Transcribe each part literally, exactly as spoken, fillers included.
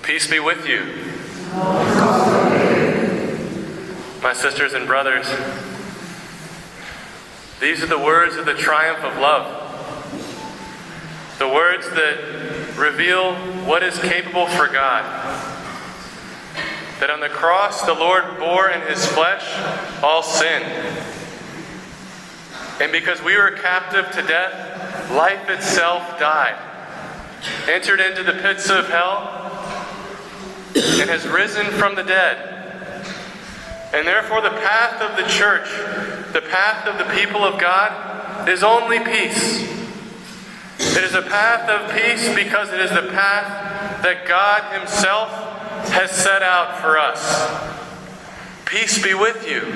Peace be with you. My sisters and brothers, these are the words of the triumph of love. The words that reveal what is capable for God. That on the cross the Lord bore in his flesh all sin. And because we were captive to death, life itself died, entered into the pits of hell, and has risen from the dead. And therefore the path of the church, the path of the people of God, is only peace. It is a path of peace because it is the path that God himself has set out for us. Peace be with you.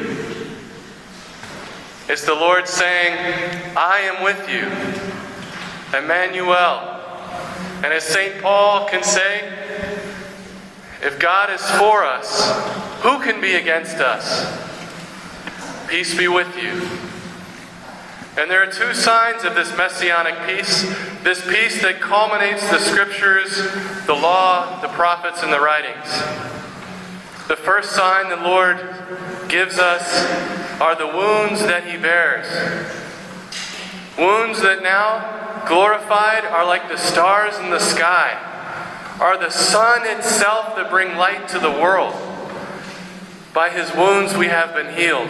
It's the Lord saying, I am with you. Emmanuel. And as Saint Paul can say, if God is for us, who can be against us? Peace be with you. And there are two signs of this messianic peace, this peace that culminates the scriptures, the law, the prophets, and the writings. The first sign the Lord gives us are the wounds that he bears. Wounds that now, glorified, are like the stars in the sky, are the sun itself that bring light to the world. By his wounds we have been healed.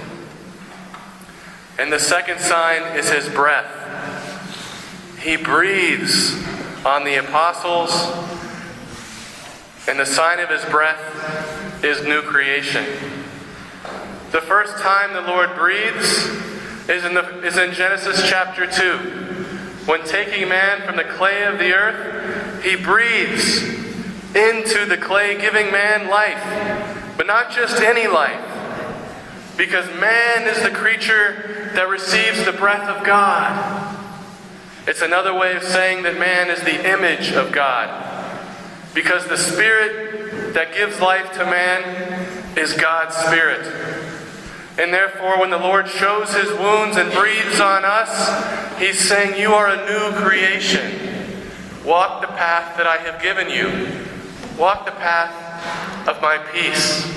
And the second sign is his breath. He breathes on the apostles, and the sign of his breath is new creation. The first time the Lord breathes is in, the, is in Genesis chapter two. When taking man from the clay of the earth, he breathes into the clay, giving man life. But not just any life. Because man is the creature that receives the breath of God. It's another way of saying that man is the image of God. Because the Spirit that gives life to man is God's Spirit. And therefore, when the Lord shows his wounds and breathes on us, he's saying, you are a new creation. Walk the path that I have given you. Walk the path of my peace.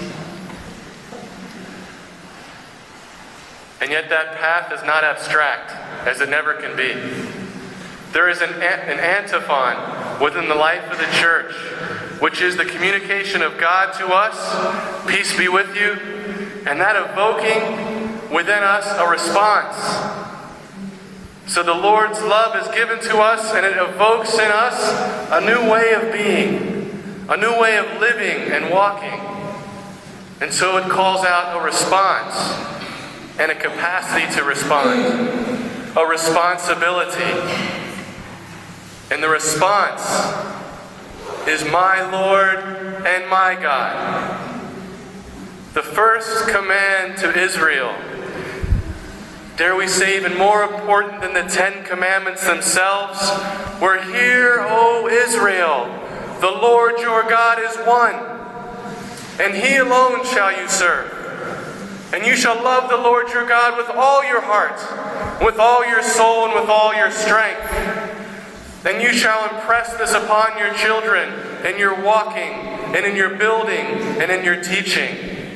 And yet that path is not abstract, as it never can be. There is an, an antiphon within the life of the church, which is the communication of God to us, peace be with you, and that evoking within us a response. So the Lord's love is given to us, and it evokes in us a new way of being, a new way of living and walking. And so it calls out a response and a capacity to respond, a responsibility. And the response is my Lord and my God. The first command to Israel, dare we say even more important than the Ten Commandments themselves, were, hear, O Israel, the Lord your God is one, and he alone shall you serve. And you shall love the Lord your God with all your heart, with all your soul, and with all your strength. And you shall impress this upon your children, in your walking, and in your building, and in your teaching.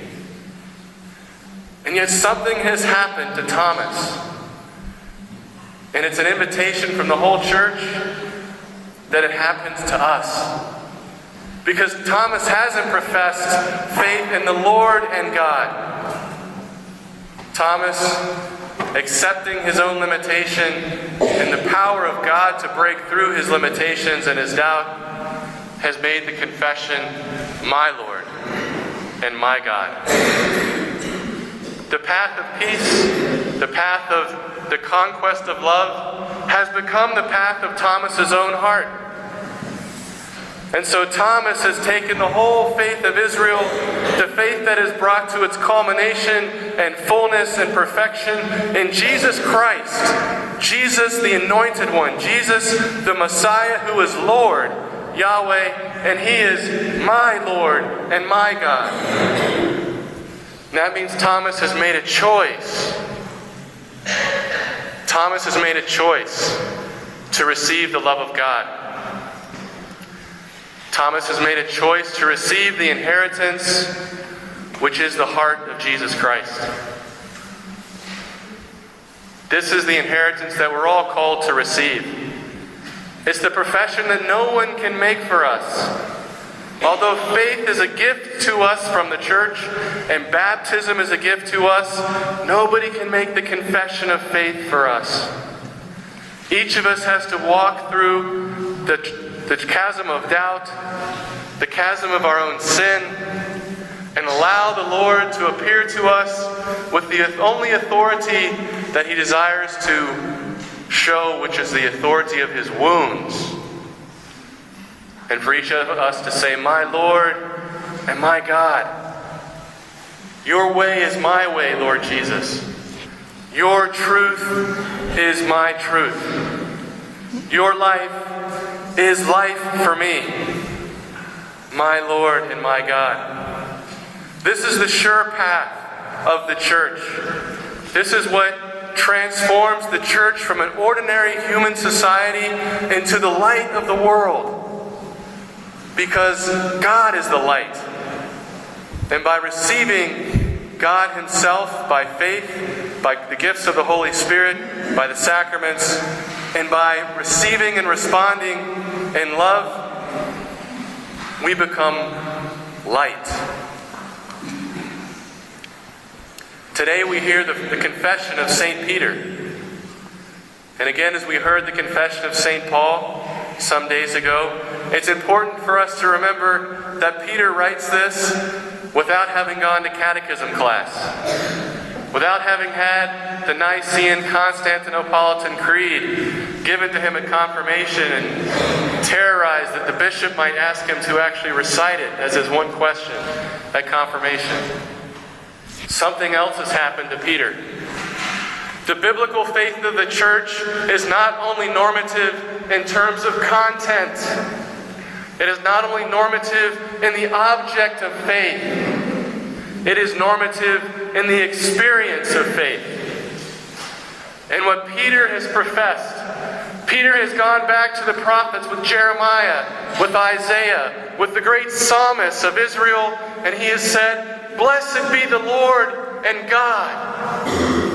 And yet something has happened to Thomas. And it's an invitation from the whole church that it happens to us. Because Thomas hasn't professed faith in the Lord and God. Thomas, accepting his own limitation and the power of God to break through his limitations and his doubt, has made the confession, my Lord and my God. The path of peace, the path of the conquest of love, has become the path of Thomas's own heart. And so Thomas has taken the whole faith of Israel, the faith that is brought to its culmination and fullness and perfection in Jesus Christ, Jesus the Anointed One, Jesus the Messiah who is Lord, Yahweh, and he is my Lord and my God. And that means Thomas has made a choice. Thomas has made a choice to receive the love of God. Thomas has made a choice to receive the inheritance, which is the heart of Jesus Christ. This is the inheritance that we're all called to receive. It's the profession that no one can make for us. Although faith is a gift to us from the church, and baptism is a gift to us, nobody can make the confession of faith for us. Each of us has to walk through the, the chasm of doubt, the chasm of our own sin, and allow the Lord to appear to us with the only authority that He desires to show, which is the authority of His wounds. And for each of us to say, "My Lord and my God, your way is my way, Lord Jesus. Your truth is my truth. Your life is life for me, my Lord and my God." This is the sure path of the church. This is what transforms the church from an ordinary human society into the light of the world. Because God is the light. And by receiving God Himself by faith, by the gifts of the Holy Spirit, by the sacraments, and by receiving and responding in love, we become light. Today we hear the, the confession of Saint Peter. And again, as we heard the confession of Saint Paul some days ago, it's important for us to remember that Peter writes this without having gone to catechism class, without having had the Nicene Constantinopolitan Creed given to him at confirmation and terrorized that the bishop might ask him to actually recite it as his one question at confirmation. Something else has happened to Peter. The biblical faith of the church is not only normative in terms of content. It is not only normative in the object of faith. It is normative in the experience of faith. And what Peter has professed, Peter has gone back to the prophets with Jeremiah, with Isaiah, with the great psalmists of Israel, and he has said, "Blessed be the Lord and God."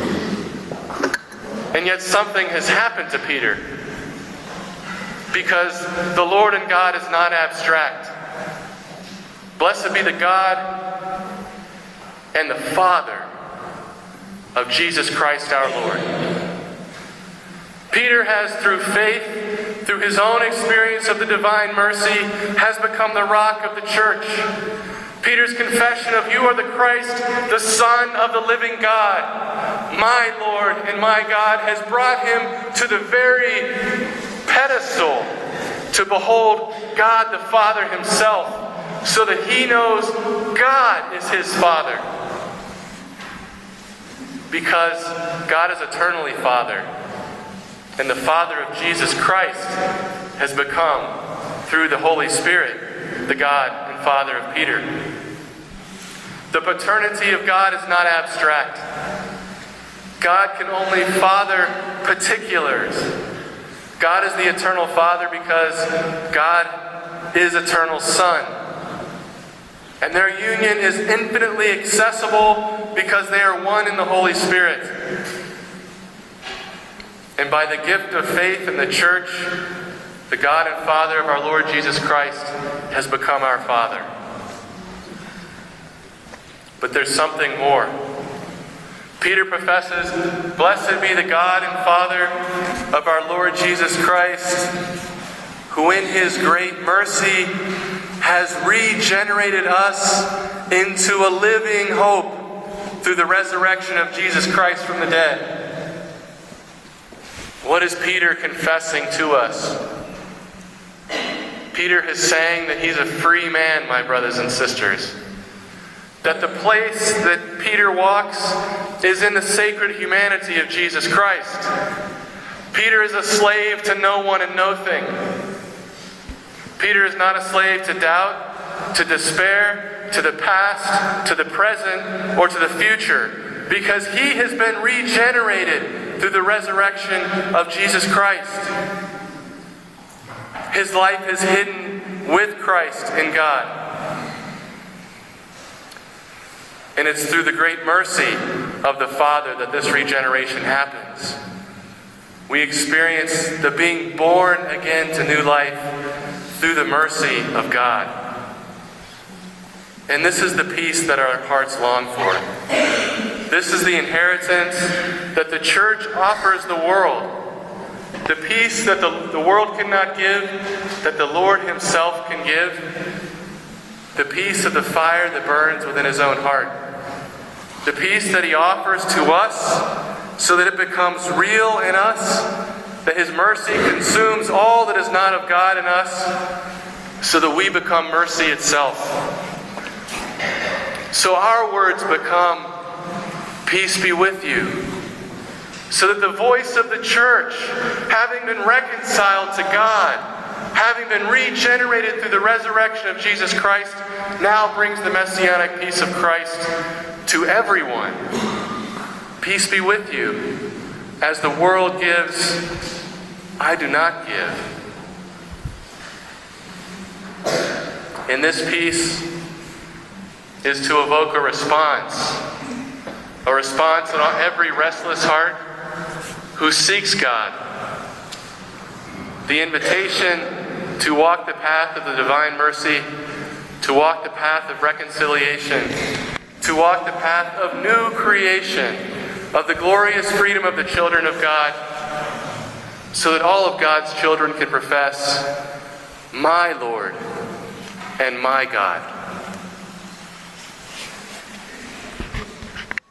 And yet something has happened to Peter. Because the Lord and God is not abstract. Blessed be the God and the Father of Jesus Christ our Lord. Peter has, through faith, through his own experience of the divine mercy, has become the rock of the church. Peter's confession of, "You are the Christ, the Son of the living God, my Lord and my God," has brought him to the very pedestal to behold God the Father Himself, so that he knows God is his Father. Because God is eternally Father, and the Father of Jesus Christ has become, through the Holy Spirit, the God and Father of Peter. The paternity of God is not abstract. God can only father particulars. God is the eternal Father because God is eternal Son. And their union is infinitely accessible because they are one in the Holy Spirit. And by the gift of faith in the church, the God and Father of our Lord Jesus Christ has become our Father. But there's something more. Peter professes, "Blessed be the God and Father of our Lord Jesus Christ, who in His great mercy has regenerated us into a living hope through the resurrection of Jesus Christ from the dead." What is Peter confessing to us? Peter is saying that he's a free man, my brothers and sisters. That the place that Peter walks is in the sacred humanity of Jesus Christ. Peter is a slave to no one and no thing. Peter is not a slave to doubt, to despair, to the past, to the present, or to the future, because he has been regenerated through the resurrection of Jesus Christ. His life is hidden with Christ in God. And it's through the great mercy of the Father that this regeneration happens. We experience the being born again to new life through the mercy of God. And this is the peace that our hearts long for. This is the inheritance that the church offers the world. The peace that the, the world cannot give, that the Lord himself can give. The peace of the fire that burns within his own heart. The peace that he offers to us so that it becomes real in us, that his mercy consumes all that is not of God in us, so that we become mercy itself. So our words become, peace be with you. So that the voice of the church, having been reconciled to God, having been regenerated through the resurrection of Jesus Christ, now brings the messianic peace of Christ to everyone. Peace be with you. As the world gives, I do not give. And this peace is to evoke a response. A response in every restless heart who seeks God. The invitation to walk the path of the divine mercy, to walk the path of reconciliation, to walk the path of new creation, of the glorious freedom of the children of God, so that all of God's children can profess, my Lord and my God.